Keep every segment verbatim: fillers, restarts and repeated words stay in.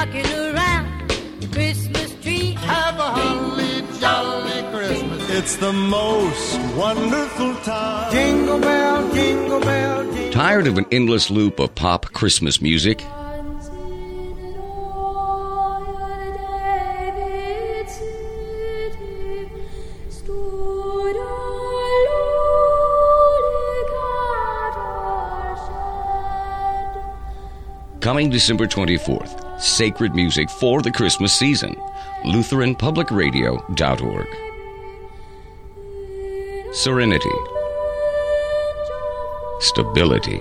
rocking around the Christmas tree. Have a holly jolly Christmas. It's the most wonderful time. Jingle bell, jingle bell, jingle bell. Tired of an endless loop of pop Christmas music? Coming December twenty-fourth, sacred music for the Christmas season. Lutheran Public Radio dot org. Serenity. Stability.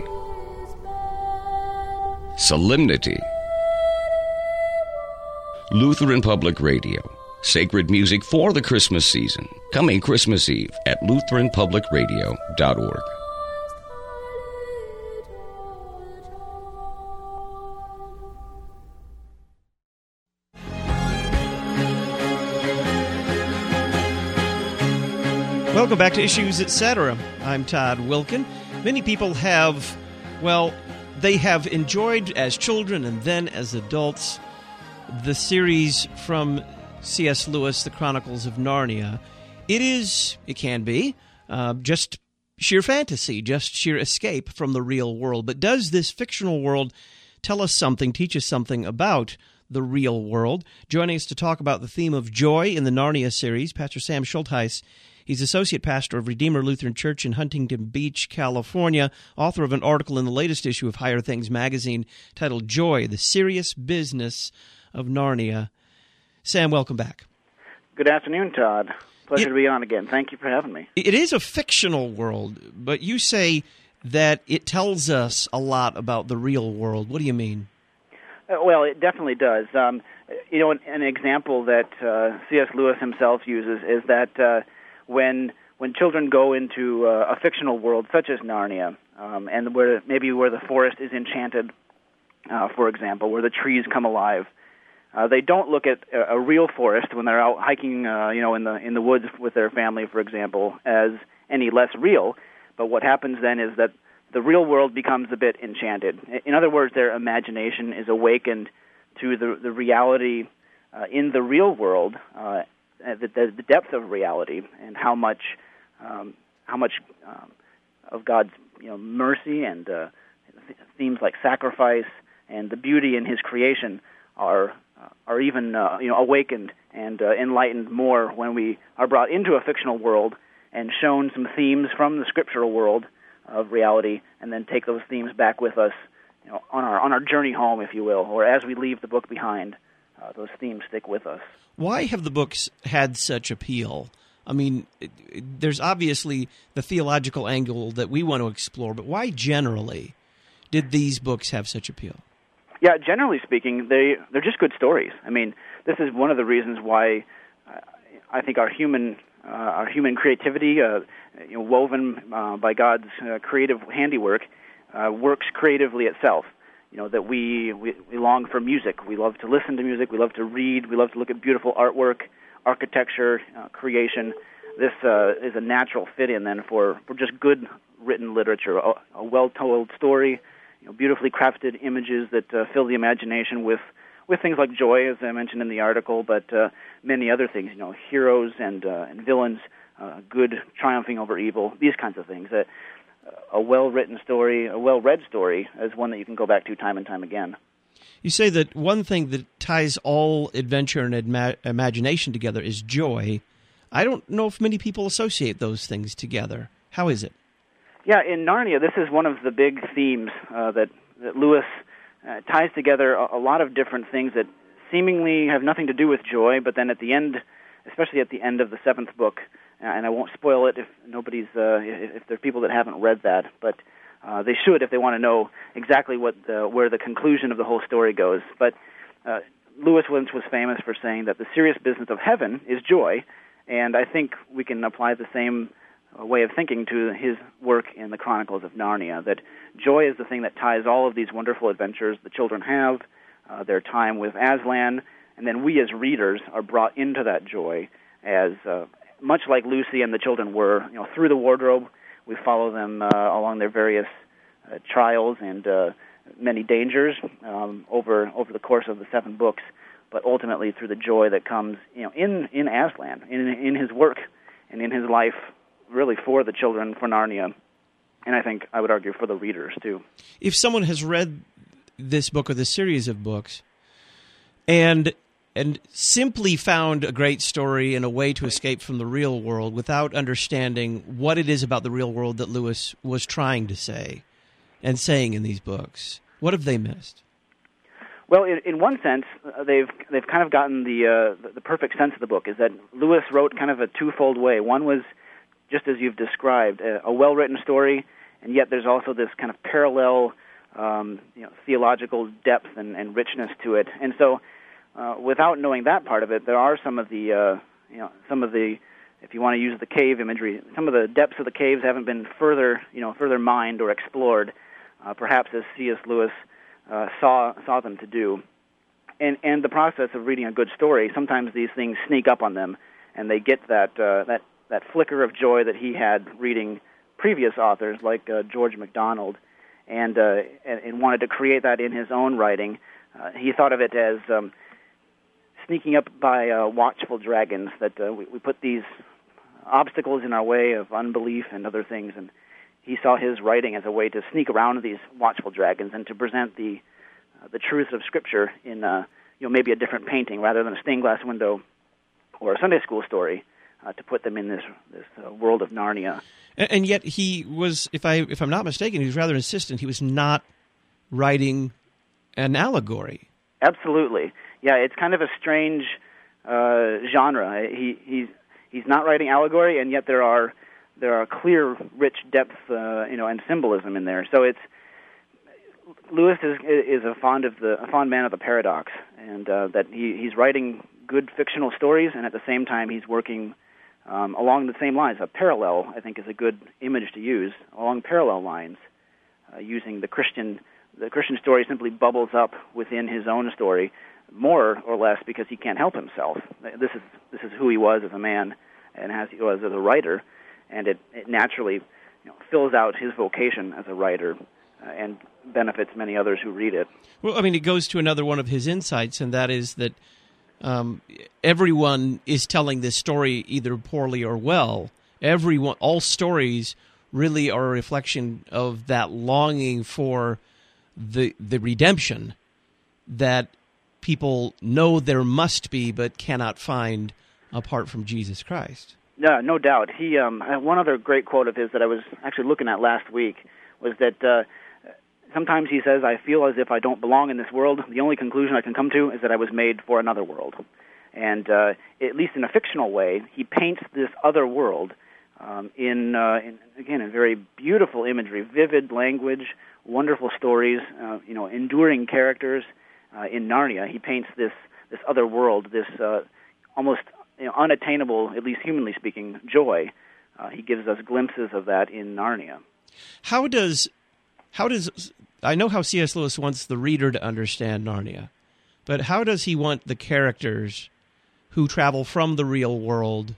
Solemnity. Lutheran Public Radio. Sacred music for the Christmas season. Coming Christmas Eve at Lutheran Public Radio dot org. Welcome back to Issues, et cetera. I'm Todd Wilkin. Many people have, well, they have enjoyed as children and then as adults the series from C S. Lewis, The Chronicles of Narnia. It is, it can be, uh, just sheer fantasy, just sheer escape from the real world. But does this fictional world tell us something, teach us something about the real world? Joining us to talk about the theme of joy in the Narnia series, Pastor Sam Schultheis. He's associate pastor of Redeemer Lutheran Church in Huntington Beach, California, author of an article in the latest issue of Higher Things magazine titled Joy, the Serious Business of Narnia. Sam, welcome back. Good afternoon, Todd. Pleasure it, to be on again. Thank you for having me. It is a fictional world, but you say that it tells us a lot about the real world. What do you mean? Uh, well, it definitely does. Um, you know, an, an example that uh, C S. Lewis himself uses is that uh, when when children go into uh, a fictional world such as Narnia, um, and where maybe where the forest is enchanted, uh, for example, where the trees come alive, uh, they don't look at a, a real forest when they're out hiking, uh, you know, in the in the woods with their family, for example, as any less real. But what happens then is that the real world becomes a bit enchanted. In other words, their imagination is awakened to the the reality uh, in the real world. Uh, The, the, the depth of reality and how much, um, how much um, of God's you know mercy and uh, th- themes like sacrifice and the beauty in His creation are uh, are even uh, you know awakened and uh, enlightened more when we are brought into a fictional world and shown some themes from the scriptural world of reality, and then take those themes back with us, you know, on our on our journey home, if you will, or as we leave the book behind. Uh, those themes stick with us. Why have the books had such appeal? I mean, it, it, there's obviously the theological angle that we want to explore, but why generally did these books have such appeal? Yeah, generally speaking, they, they're just good stories. I mean, this is one of the reasons why uh, I think our human uh, our human creativity, uh, you know, woven uh, by God's uh, creative handiwork, uh, works creatively itself. You know, that we, we, we long for music. We love to listen to music. We love to read. We love to look at beautiful artwork, architecture, uh, creation. This uh, is a natural fit-in, then, for, for just good written literature, a, a well-told story, you know, beautifully crafted images that uh, fill the imagination with, with things like joy, as I mentioned in the article, but uh, many other things, you know, heroes and, uh, and villains, uh, good triumphing over evil, these kinds of things. Uh, A well-written story, a well-read story, is one that you can go back to time and time again. You say that one thing that ties all adventure and ima- imagination together is joy. I don't know if many people associate those things together. How is it? Yeah, in Narnia, this is one of the big themes uh, that, that Lewis uh, ties together a, a lot of different things that seemingly have nothing to do with joy, but then at the end, especially at the end of the seventh book, and I won't spoil it if nobody's uh, if there are people that haven't read that, but uh, they should if they want to know exactly what the, where the conclusion of the whole story goes. But uh, Lewis once was famous for saying that the serious business of heaven is joy, and I think we can apply the same uh, way of thinking to his work in the Chronicles of Narnia, that joy is the thing that ties all of these wonderful adventures the children have, uh, their time with Aslan, and then we as readers are brought into that joy as uh, much like Lucy and the children were, you know, through the wardrobe. We follow them uh, along their various uh, trials and uh, many dangers um, over over the course of the seven books, but ultimately through the joy that comes, you know, in in Aslan, in in his work, and in his life, really for the children, for Narnia, and I think I would argue for the readers too. If someone has read this book or this series of books, and and simply found a great story and a way to escape from the real world without understanding what it is about the real world that Lewis was trying to say and saying in these books, what have they missed? Well, in, in one sense, uh, they've they've kind of gotten the, uh, the the perfect sense of the book. Is that Lewis wrote kind of a twofold way. One was, just as you've described, a, a well-written story, and yet there's also this kind of parallel, um, you know, theological depth and, and richness to it. And so, uh, without knowing that part of it, there are some of the, uh, you know, some of the, if you want to use the cave imagery, some of the depths of the caves haven't been further, you know, further mined or explored, uh, perhaps as C S. Lewis uh, saw saw them to do. And and the process of reading a good story, sometimes these things sneak up on them, and they get that uh, that that flicker of joy that he had reading previous authors like uh, George MacDonald, and, uh, and and wanted to create that in his own writing. Uh, he thought of it as um, sneaking up by uh, watchful dragons, that uh, we, we put these obstacles in our way of unbelief and other things, and he saw his writing as a way to sneak around these watchful dragons and to present the uh, the truths of Scripture in uh, you know maybe a different painting rather than a stained glass window or a Sunday school story, uh, to put them in this this uh, world of Narnia. And, and yet he was, if I if I'm not mistaken, he was rather insistent. He was not writing an allegory. Absolutely, yeah. It's kind of a strange uh, genre. He he's he's not writing allegory, and yet there are there are clear, rich depth, uh, you know, and symbolism in there. So it's Lewis is is a fond of the a fond man of the paradox, and uh, that he he's writing good fictional stories, and at the same time he's working um, along the same lines. A parallel, I think, is a good image to use, along parallel lines, uh, using the Christian the Christian story simply bubbles up within his own story, more or less because he can't help himself. This is this is who he was as a man, and as he was as a writer. And it, it naturally, you know, fills out his vocation as a writer, uh, and benefits many others who read it. Well, I mean, it goes to another one of his insights, and that is that um, everyone is telling this story either poorly or well. Everyone, all stories really are a reflection of that longing for the the redemption that people know there must be but cannot find apart from Jesus Christ. Yeah, no doubt. He um, one other great quote of his that I was actually looking at last week was that uh, sometimes he says, "I feel as if I don't belong in this world. The only conclusion I can come to is that I was made for another world." And uh, at least in a fictional way, he paints this other world um, in, uh, in again in very beautiful imagery, vivid language, wonderful stories, uh, you know, enduring characters. Uh, in Narnia, he paints this this other world, this uh, almost You know, unattainable, at least humanly speaking, joy. Uh, he gives us glimpses of that in Narnia. How does, how does, I know how C S. Lewis wants the reader to understand Narnia, but how does he want the characters who travel from the real world,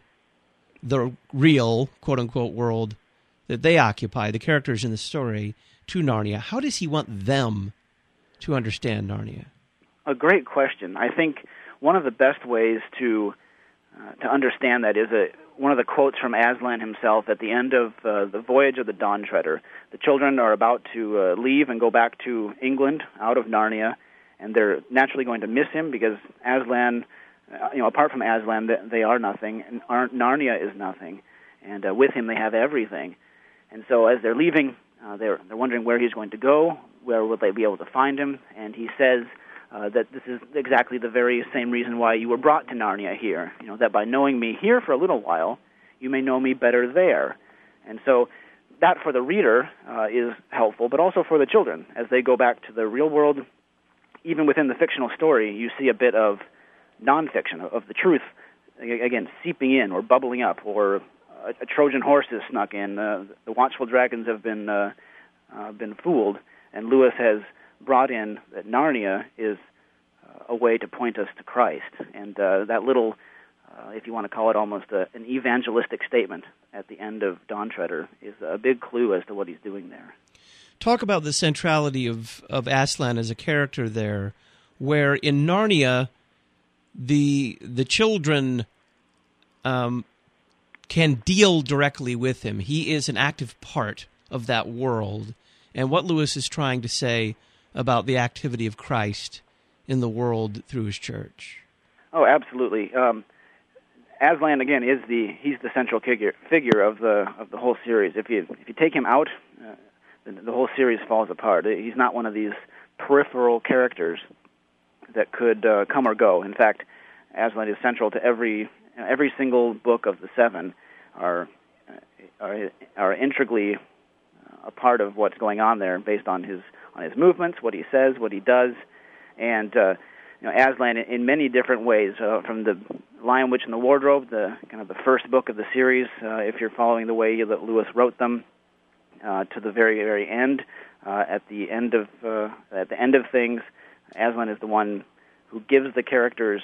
the real, quote-unquote, world that they occupy, the characters in the story, to Narnia, how does he want them to understand Narnia? A great question. I think one of the best ways to Uh, to understand that is a, one of the quotes from Aslan himself at the end of uh, the voyage of the Dawn Treader. The children are about to uh, leave and go back to England out of Narnia, and they're naturally going to miss him because Aslan, uh, you know, apart from Aslan, they are nothing, and Narnia is nothing, and uh, with him they have everything. And so as they're leaving, uh, they're they're wondering where he's going to go, where will they be able to find him, and he says Uh, that this is exactly the very same reason why you were brought to Narnia here. You know, that by knowing me here for a little while, you may know me better there. And so that for the reader uh, is helpful, but also for the children. As they go back to the real world, even within the fictional story, you see a bit of nonfiction, of the truth, again, seeping in or bubbling up, or a, a Trojan horse is snuck in. Uh, the watchful dragons have been, uh, uh, been fooled, and Lewis has brought in that Narnia is uh, a way to point us to Christ. And uh, that little, uh, if you want to call it almost a, an evangelistic statement at the end of Dawn Treader is a big clue as to what he's doing there. talk about the centrality of, of Aslan as a character there, where in Narnia, the the children um, can deal directly with him. He is an active part of that world, and what Lewis is trying to say about the activity of Christ in the world through his church. Oh, absolutely. Um, Aslan again is the he's the central figure figure of the of the whole series. If you if you take him out, uh, the, the whole series falls apart. He's not one of these peripheral characters that could uh, come or go. In fact, Aslan is central to every every single book of the seven. Are are, are integrally a part of what's going on there, based on his on his movements, what he says, what he does, and uh, you know, Aslan in many different ways. Uh, from the Lion, Witch, and the Wardrobe, the kind of the first book of the series, uh, if you're following the way that Lewis wrote them, uh, to the very very end. Uh, at the end of uh, at the end of things, Aslan is the one who gives the characters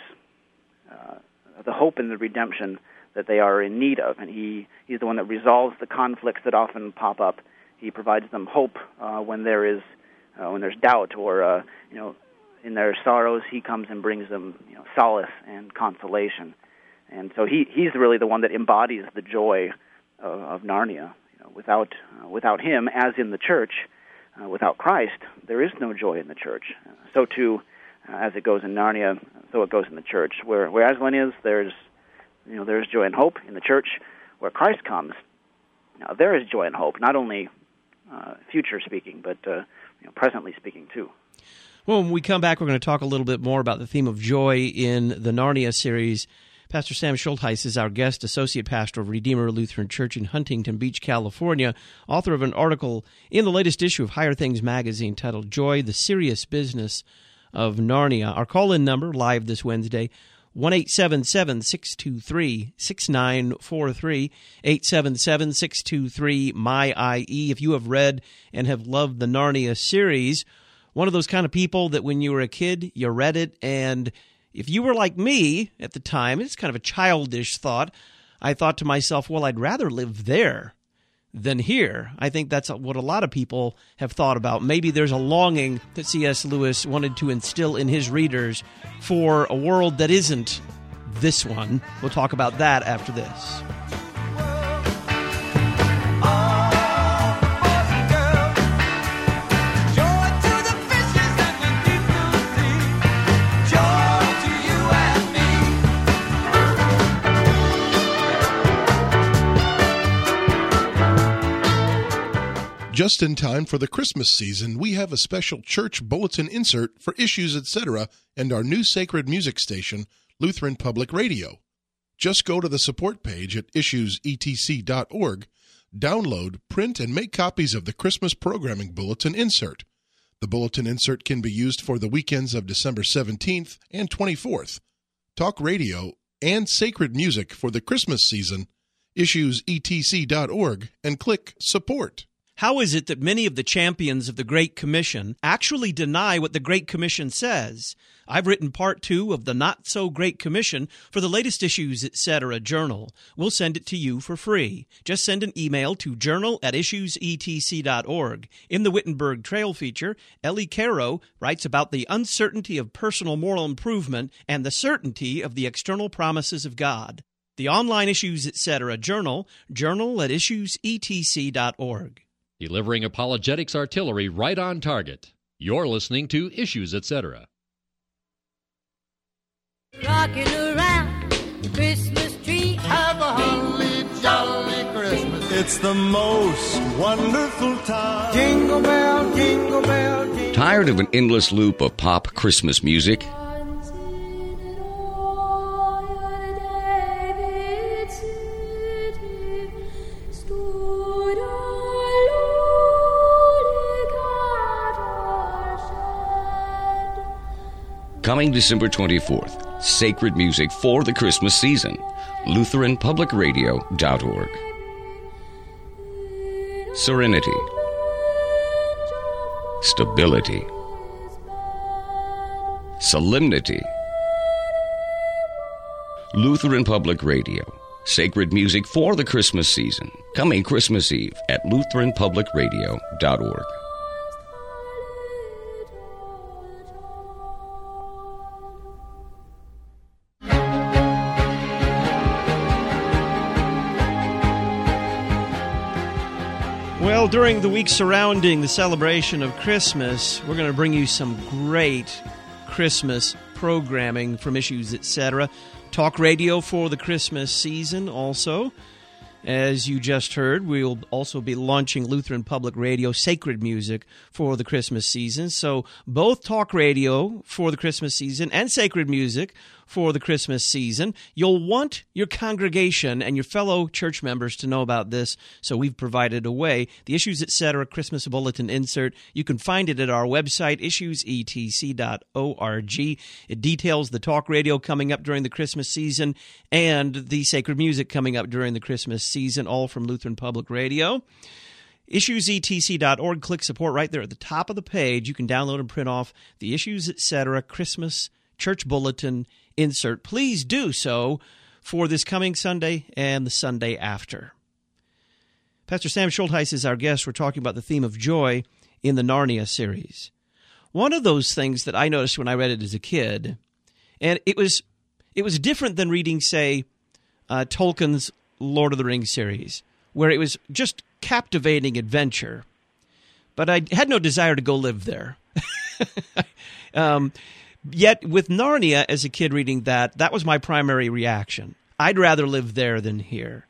uh, the hope and the redemption that they are in need of, and he he's the one that resolves the conflicts that often pop up. He provides them hope uh, when there is uh, when there's doubt, or uh, you know, in their sorrows, he comes and brings them, you know, solace and consolation. And so he he's really the one that embodies the joy of, of Narnia. You know, without uh, without him, as in the church, uh, without Christ, there is no joy in the church. Uh, so too, uh, as it goes in Narnia, so it goes in the church. Where where Aslan is, there's you know there's joy and hope in the church. Where Christ comes, now there is joy and hope, not only uh, future speaking, but uh, you know, presently speaking too. Well, when we come back, we're going to talk a little bit more about the theme of joy in the Narnia series. Pastor Sam Schultheis is our guest, associate pastor of Redeemer Lutheran Church in Huntington Beach, California, author of an article in the latest issue of Higher Things magazine titled Joy, the Serious Business of Narnia. Our call-in number, live this Wednesday, one eight seven seven, six two three, six nine four three, eight seven seven, six two three, M Y I E. If you have read and have loved the Narnia series, one of those kind of people that when you were a kid, you read it, and if you were like me at the time, it's kind of a childish thought, I thought to myself, well, I'd rather live there than here. I think that's what a lot of people have thought about. Maybe there's a longing that C S. Lewis wanted to instill in his readers for a world that isn't this one. We'll talk about that after this. Just in time for the Christmas season, we have a special church bulletin insert for Issues, et cetera, and our new sacred music station, Lutheran Public Radio. Just go to the support page at issues e t c dot org, download, print, and make copies of the Christmas programming bulletin insert. The bulletin insert can be used for the weekends of December seventeenth and twenty-fourth. Talk radio and sacred music for the Christmas season, issues e t c dot org, and click Support. How is it that many of the champions of the Great Commission actually deny what the Great Commission says? I've written part two of the Not So Great Commission for the latest Issues, et cetera journal. We'll send it to you for free. Just send an email to journal at issues e t c dot org. In the Wittenberg Trail feature, Ellie Caro writes about the uncertainty of personal moral improvement and the certainty of the external promises of God. The online Issues, et cetera journal, journal at issues e t c dot org. Delivering apologetics artillery right on target. You're listening to Issues, et cetera. Rocking around the Christmas tree. Have a holly jolly Christmas. It's the most wonderful time. Jingle bell, jingle bell, jingle. Tired of an endless loop of pop Christmas music? Coming December twenty-fourth, sacred music for the Christmas season. Lutheran Public Radio dot org. Serenity. Stability. Solemnity. Lutheran Public Radio. Sacred music for the Christmas season. Coming Christmas Eve at Lutheran Public Radio dot org. Well, during the week surrounding the celebration of Christmas, we're going to bring you some great Christmas programming from Issues, et cetera. Talk radio for the Christmas season also. As you just heard, we'll also be launching Lutheran Public Radio Sacred Music for the Christmas season. So both talk radio for the Christmas season and sacred music for the Christmas season. You'll want your congregation and your fellow church members to know about this, so we've provided a way. The Issues, et cetera. Christmas Bulletin insert, you can find it at our website, issues e t c dot org. It details the talk radio coming up during the Christmas season and the sacred music coming up during the Christmas season, all from Lutheran Public Radio. issues e t c dot org. Click support right there at the top of the page. You can download and print off the Issues, et cetera. Christmas Church Bulletin insert. Please do so for this coming Sunday and the Sunday after. Pastor Sam Schultheis is our guest. We're talking about the theme of joy in the Narnia series. One of those things that I noticed when I read it as a kid, and it was it was different than reading, say, uh, Tolkien's Lord of the Rings series, where it was just captivating adventure, but I had no desire to go live there. um Yet, with Narnia, as a kid reading that, that was my primary reaction. I'd rather live there than here.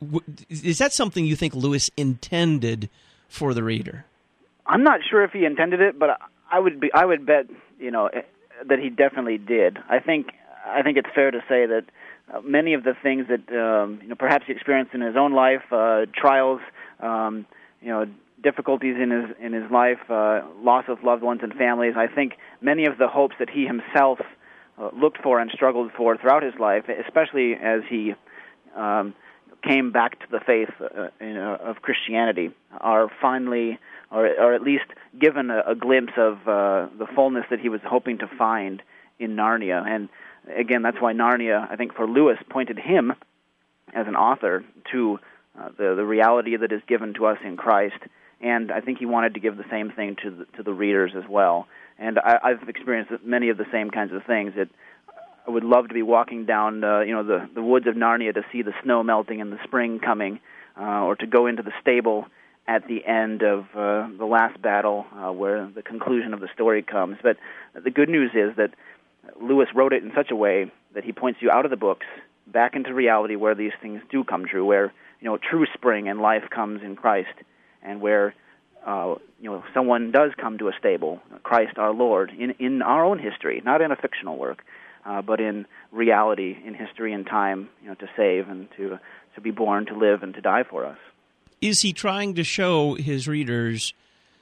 Is that something you think Lewis intended for the reader? I'm not sure if he intended it, but I would be. I would bet, you know, that he definitely did. I think. I think it's fair to say that many of the things that um, you know, perhaps he experienced in his own life, uh, trials, um, you know, difficulties in his in his life, uh, loss of loved ones and families. I think many of the hopes that he himself uh, looked for and struggled for throughout his life, especially as he um, came back to the faith uh, you know, of Christianity, are finally, or, or at least given a, a glimpse of uh, the fullness that he was hoping to find in Narnia. And again, that's why Narnia, I think, for Lewis, pointed him as an author to uh, the the reality that is given to us in Christ. And I think he wanted to give the same thing to the, to the readers as well. And I, I've experienced many of the same kinds of things. That I would love to be walking down, uh, you know, the, the woods of Narnia to see the snow melting and the spring coming, uh, or to go into the stable at the end of uh, the last battle, uh, where the conclusion of the story comes. But the good news is that Lewis wrote it in such a way that he points you out of the books back into reality, where these things do come true, where, you know, true spring and life comes in Christ. And where, uh, you know, someone does come to a stable, Christ our Lord, in, in our own history, not in a fictional work, uh, but in reality, in history and time, you know, to save and to to be born, to live, and to die for us. Is he trying to show his readers,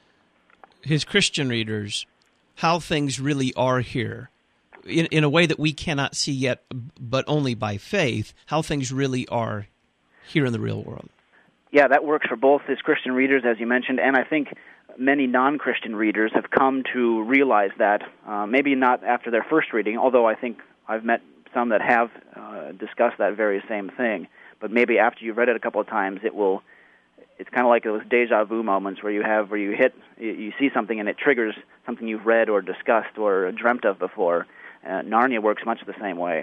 his Christian readers, how things really are here, in, in a way that we cannot see yet, but only by faith, how things really are here in the real world? Yeah, that works for both his Christian readers, as you mentioned, and I think many non-Christian readers have come to realize that, uh, maybe not after their first reading, although I think I've met some that have uh, discussed that very same thing, but maybe after you've read it a couple of times, it will, it's kind of like those deja vu moments where you have, where you hit, you, you see something and it triggers something you've read or discussed or dreamt of before. Uh, Narnia works much the same way.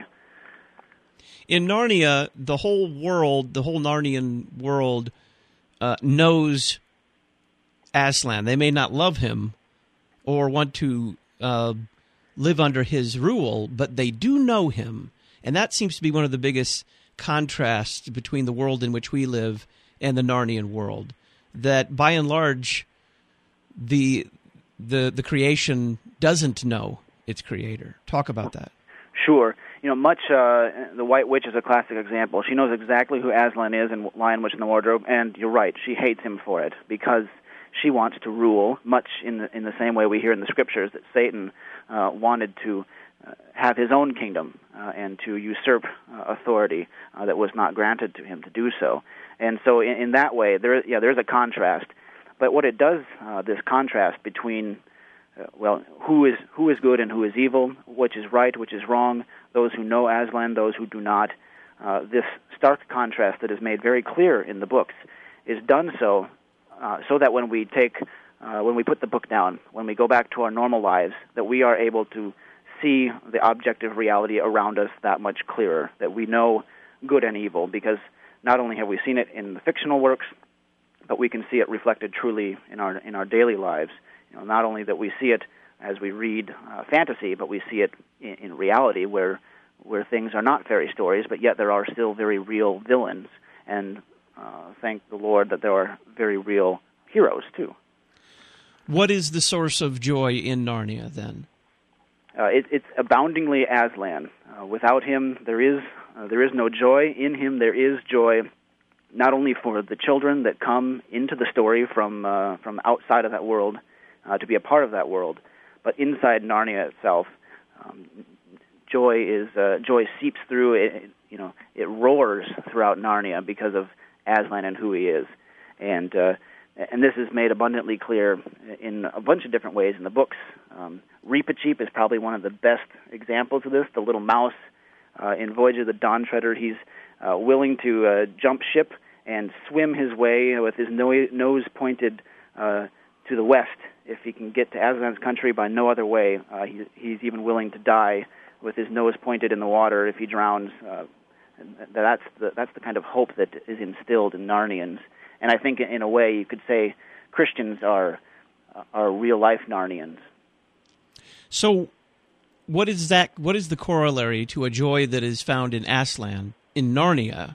In Narnia, the whole world, the whole Narnian world, uh, knows Aslan. They may not love him or want to uh, live under his rule, but they do know him. And that seems to be one of the biggest contrasts between the world in which we live and the Narnian world. That, by and large, the the the creation doesn't know its creator. Talk about that. Sure. You know, much, uh, the White Witch is a classic example. She knows exactly who Aslan is in Lion, Witch, and the Wardrobe, and you're right, she hates him for it, because she wants to rule, much in the, in the same way we hear in the Scriptures that Satan uh, wanted to uh, have his own kingdom uh, and to usurp uh, authority uh, that was not granted to him to do so. And so in, in that way, there, yeah, there's a contrast. But what it does, uh, this contrast between Uh, well, who is who is good and who is evil, which is right, which is wrong, those who know Aslan, those who do not. Uh, this stark contrast that is made very clear in the books is done so uh, so that when we take, uh, when we put the book down, when we go back to our normal lives, that we are able to see the objective reality around us that much clearer, that we know good and evil, because not only have we seen it in the fictional works, but we can see it reflected truly in our in our daily lives. You know, not only that we see it as we read uh, fantasy, but we see it in, in reality, where where things are not fairy stories, but yet there are still very real villains. And uh, thank the Lord that there are very real heroes too. What is the source of joy in Narnia, then? Uh, it, it's aboundingly Aslan. Uh, without him, there is uh, there is no joy. In him, there is joy, not only for the children that come into the story from uh, from outside of that world uh, to be a part of that world, but inside Narnia itself, um, joy is uh, joy seeps through. It, you know, it roars throughout Narnia because of Aslan and who he is, and. Uh, And this is made abundantly clear in a bunch of different ways in the books. Um, Reepicheep is probably one of the best examples of this. The little mouse uh, in Voyage of the Dawn Treader, he's uh, willing to uh, jump ship and swim his way with his no- nose pointed uh, to the west. If he can get to Aslan's country by no other way, uh, he, he's even willing to die with his nose pointed in the water if he drowns. Uh, that's the, that's the kind of hope that is instilled in Narnians. And I think, in a way, you could say Christians are are real life Narnians. So, what is that? What is the corollary to a joy that is found in Aslan, in Narnia,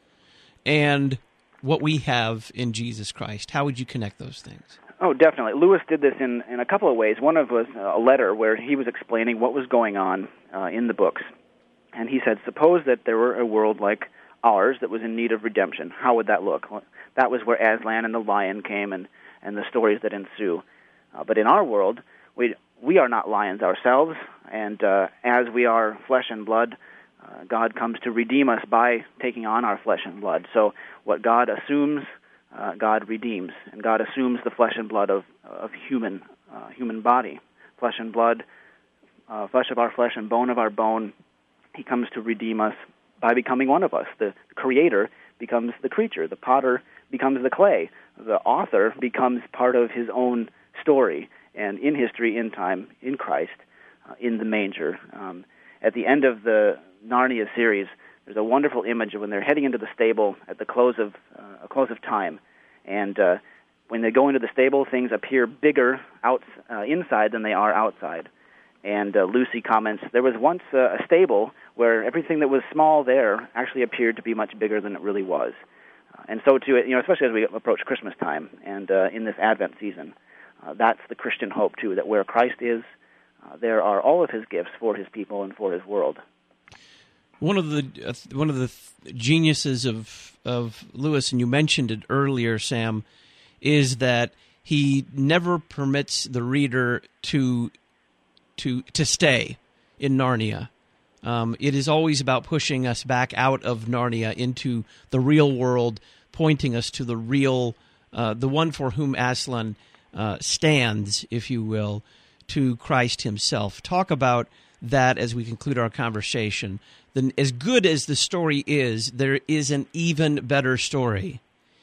and what we have in Jesus Christ? How would you connect those things? Oh, definitely. Lewis did this in, in a couple of ways. One of was a letter where he was explaining what was going on uh, in the books, and he said, "Suppose that there were a world like ours that was in need of redemption. How would that look?" Well, that was where Aslan and the lion came, and, and the stories that ensue. Uh, but in our world, we we are not lions ourselves, and uh, as we are flesh and blood, uh, God comes to redeem us by taking on our flesh and blood. So what God assumes, uh, God redeems, and God assumes the flesh and blood of of human uh, human body, flesh and blood, uh, flesh of our flesh and bone of our bone. He comes to redeem us by becoming one of us. The Creator becomes the creature. The potter becomes the clay. The author becomes part of his own story, and in history, in time, in Christ, uh, in the manger. Um, at the end of the Narnia series, there's a wonderful image of when they're heading into the stable at the close of uh, a close of time, and uh, when they go into the stable, things appear bigger out uh, inside than they are outside. And uh, Lucy comments, there was once uh, a stable where everything that was small there actually appeared to be much bigger than it really was. Uh, and so, too, you know, especially as we approach Christmas time and uh, in this Advent season, uh, that's the Christian hope, too, that where Christ is, uh, there are all of his gifts for his people and for his world. One of the uh, one of the th- geniuses of of Lewis, and you mentioned it earlier, Sam, is that he never permits the reader to to to stay in Narnia. Um, it is always about pushing us back out of Narnia into the real world, pointing us to the real, uh, the one for whom Aslan uh, stands, if you will, to Christ himself. Talk about that as we conclude our conversation. Then, as good as the story is, there is an even better story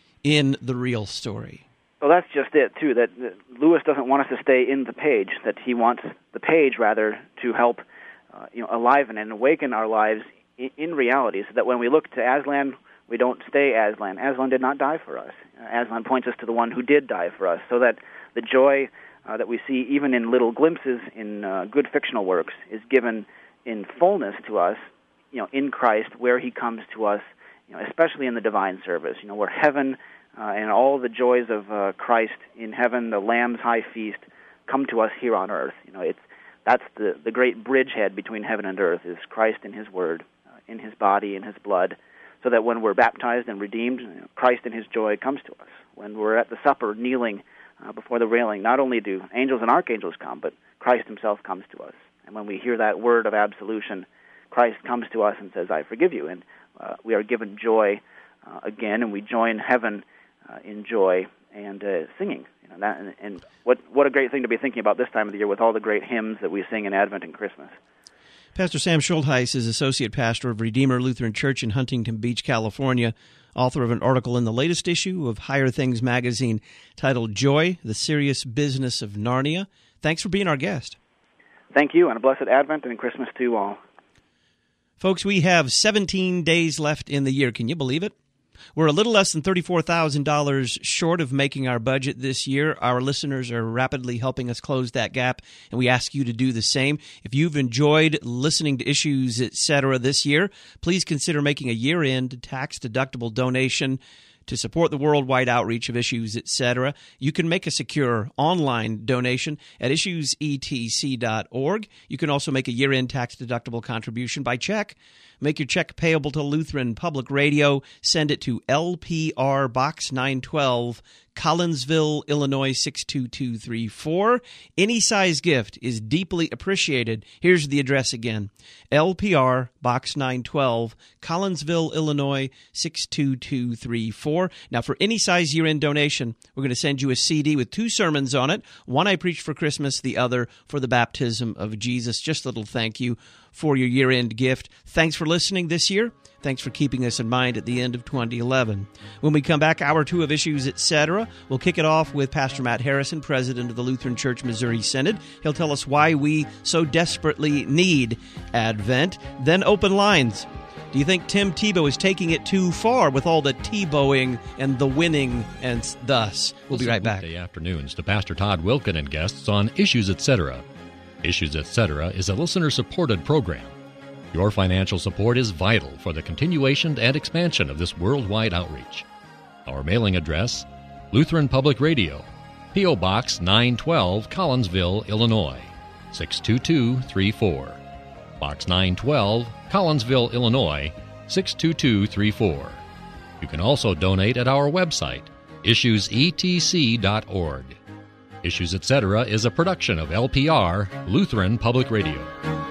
in the real story. Well, that's just it, too, that, that Lewis doesn't want us to stay in the page, that he wants the page, rather, to help uh, you know, aliven and awaken our lives in, in reality, so that when we look to Aslan, we don't stay Aslan. Aslan did not die for us. Uh, Aslan points us to the one who did die for us, so that the joy uh, that we see even in little glimpses in uh, good fictional works is given in fullness to us, you know, in Christ, where he comes to us, you know, especially in the divine service, you know, where heaven Uh, and all the joys of uh, Christ in heaven, the Lamb's high feast, come to us here on earth. You know, it's that's the, the great bridgehead between heaven and earth is Christ in his word, uh, in his body, in his blood, so that when we're baptized and redeemed, you know, Christ in his joy comes to us. When we're at the supper kneeling uh, before the railing, not only do angels and archangels come, but Christ himself comes to us. And when we hear that word of absolution, Christ comes to us and says, I forgive you. And uh, we are given joy uh, again, and we join heaven Uh, in joy and uh, singing. You know, that, and, and what what a great thing to be thinking about this time of the year with all the great hymns that we sing in Advent and Christmas. Pastor Sam Schultheis is Associate Pastor of Redeemer Lutheran Church in Huntington Beach, California, author of an article in the latest issue of Higher Things magazine titled Joy, the Serious Business of Narnia. Thanks for being our guest. Thank you, and a blessed Advent and Christmas to you all. Folks, we have seventeen days left in the year. Can you believe it? We're a little less than thirty-four thousand dollars short of making our budget this year. Our listeners are rapidly helping us close that gap, and we ask you to do the same. If you've enjoyed listening to Issues, et cetera this year, please consider making a year-end tax-deductible donation to support the worldwide outreach of Issues, et cetera. You can make a secure online donation at issues e t c dot org. You can also make a year-end tax-deductible contribution by check. Make your check payable to Lutheran Public Radio. Send it to L P R Box nine twelve, Collinsville, Illinois six two two three four. Any size gift is deeply appreciated. Here's the address again. L P R Box nine twelve, Collinsville, Illinois six two two three four. Now, for any size year-end donation, we're going to send you a C D with two sermons on it. One I preached for Christmas, the other for the baptism of Jesus. Just a little thank you for your year-end gift. Thanks for listening this year. Thanks for keeping us in mind at the end of twenty eleven. When we come back, hour two of Issues, et cetera, we'll kick it off with Pastor Matt Harrison, president of the Lutheran Church Missouri Synod. He'll tell us why we so desperately need Advent. Then open lines. Do you think Tim Tebow is taking it too far with all the Tebowing and the winning and thus? We'll be right back. Weekday afternoons to Pastor Todd Wilken and guests on Issues, et cetera. Issues, et cetera is a listener-supported program. Your financial support is vital for the continuation and expansion of this worldwide outreach. Our mailing address, Lutheran Public Radio, P O. Box nine twelve, Collinsville, Illinois six two two three four. Box nine twelve, Collinsville, Illinois six two two three four. You can also donate at our website, issues e t c dot org. Issues, et cetera is a production of L P R, Lutheran Public Radio.